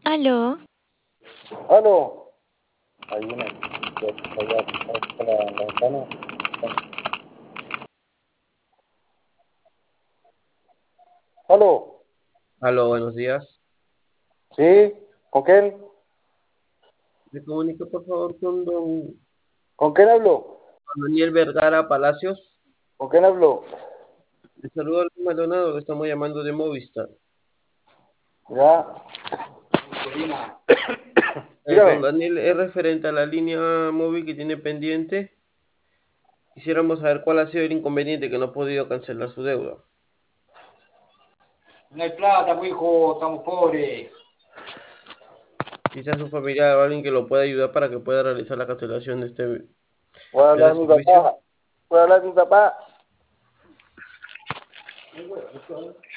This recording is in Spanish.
Aló, Aló. Hay una que está allá por la ventana. Aló. Aló, buenos días. ¿Sí? ¿Con quién? Me comunico por favor con don ¿Con quién habló? Daniel Vergara Palacios. ¿Con quién habló? Le saludo al Maldonado, que estamos llamando de Movistar. Ya. Don Dígame. Daniel, es referente a la línea móvil que tiene pendiente. Quisiéramos saber cuál ha sido el inconveniente que no ha podido cancelar su deuda. No hay plata, pues hijo, estamos pobres. Quizás un familiar o alguien que lo pueda ayudar para que pueda realizar la cancelación de Voy a hablar este a mi servicio. papá. Voy a hablar a mi papá.